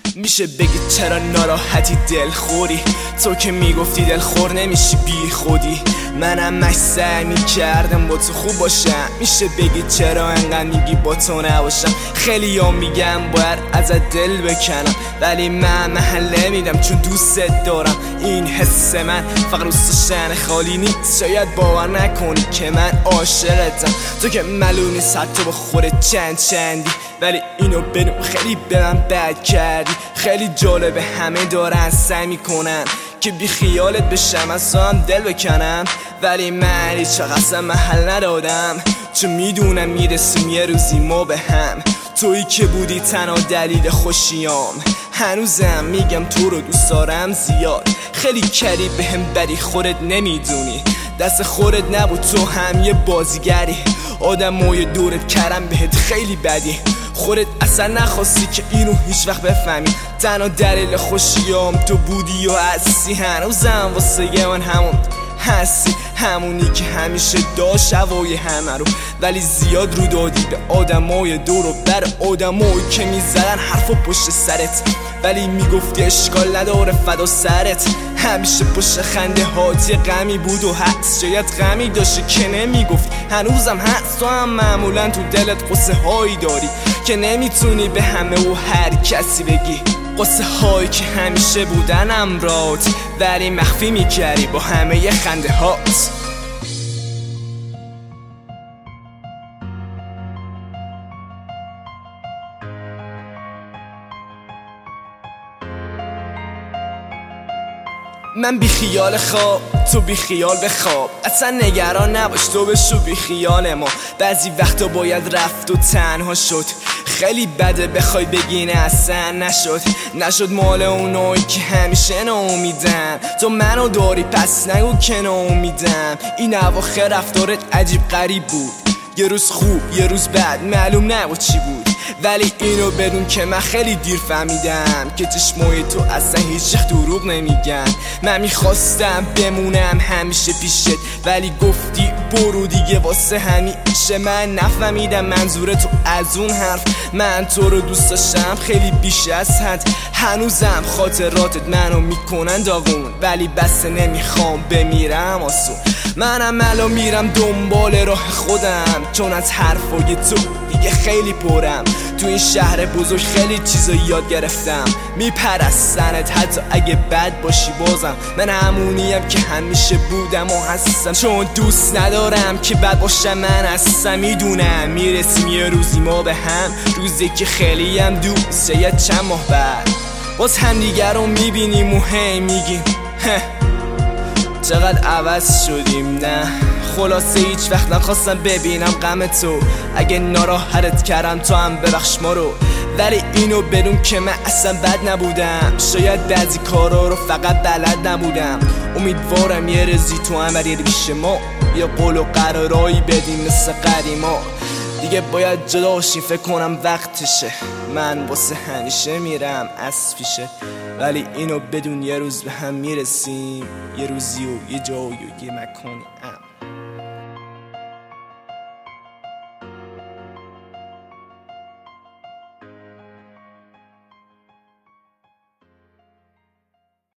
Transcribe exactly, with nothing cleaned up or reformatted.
میشه بگی چرا ناراحتی دل خوری؟ تو که میگفتی دل خور نمیشی بی خودی. منم مش سعی میکردم با تو خوب باشم. میشه بگی چرا انقدر میگی با تو نباشم؟ خیلی ها میگم باید ازت دل بکنم، ولی من محله میدم چون دوست دارم. این حس من فقط روست شن خالی نیست. شاید باور نکنی که من عاشقتم، تو که معلوم نیست حتی با خودت چند چندی، ولی اینو بدون خیلی به من بد کردی. خیلی جالبه همه دارن سعی میکنن که بی خیالت بشم از تو هم دل بکنم، ولی من هیچ قسم محل ندادم چون میدونم میرسیم یه روزی ما به هم. تویی که بودی تنها دلیل خوشیام، هنوزم میگم تو رو دوست دارم زیاد. خیلی کری به هم بدی خودت نمیدونی، دست خودت نبود تو هم یه بازیگری. آدمای دورت کردن بهت خیلی بدی، خودت اصلا نخواستی که اینو هیچ وقت بفهمی. تنها دلیل خوشیام تو بودی و هستی، هنوزم واسه من همون هستی، همونی که همیشه داشت هوای همه رو، ولی زیاد رو دادی به آدمای دور و بر. آدمایی که میزدن حرفا پشت سرت، ولی میگفتی اشکال نداره فدا سرت. همیشه پشت خنده هات یه غمی بود و هست، شاید غمی داشتی که نمیگفت هنوزم هست. تو هم معمولا تو دلت قصه هایی داری که نمیتونی به همه و هر کسی بگی، قصه هایی که همیشه بودن امرات، ولی مخفی میکردی با همه ی خنده هات. من بی خیال خواب، تو بی خیال بخواب، اصلا نگران نباش تو بشو بی خیال ما. بعضی وقتا باید رفت و تنها شد، خیلی بده بخوای بگی نه اصلا نشد. نشد مال اونایی که همیشه ناامیدن، تو منو داری پس نگو که ناامیدم. این اواخر رفتارت عجیب غریب بود، یه روز خوب یه روز بد معلوم نبود چی بود، ولی اینو بدون که من خیلی دیر فهمیدم که چشمای تو اصلا هیچ دروغ نمیگن. من میخواستم بمونم همیشه پیشت، ولی گفتی برو دیگه واسه همیشه. من نفهمیدم منظور تو از اون حرف. من تو رو دوست داشتم خیلی بیش از حد، هنوزم خاطراتت منو میکنن داغون، ولی بس نمیخوام بمیرم آسون. منم الان میرم دنبال راه خودم، چون از حرفای تو دیگه خیلی پرم. تو این شهر بزرگ خیلی چیزا یاد گرفتم، میپرستنت حتی اگه بد باشی بازم. من همونیم که همیشه بودم و هستم، چون دوست ندارم که بد باشم. من هستم میدونم میرسیم یه روزی ما به هم، روزی که خیلی هم دوست شاید چند ماه بعد باز هم دیگر رو میبینیم و هی میگیم چقدر عوض شدیم. نه خلاصه هیچ وقت نخواستم ببینم غم تو، اگه ناراحتت کردم تو هم ببخش ما رو، ولی اینو بدون که من اصلا بد نبودم. شاید بعضی کارا رو فقط بلد نبودم. امیدوارم یه رزی تو هم برید پیش ما، یه قول و قرارایی بدیم مثل قدیما. دیگه باید جدا شیم فکر کنم وقتشه، من واسه همیشه میرم از پیشه، ولی اینو بدون یه روز به هم میرسیم، یه روزی و یه جایی و یه مکانی.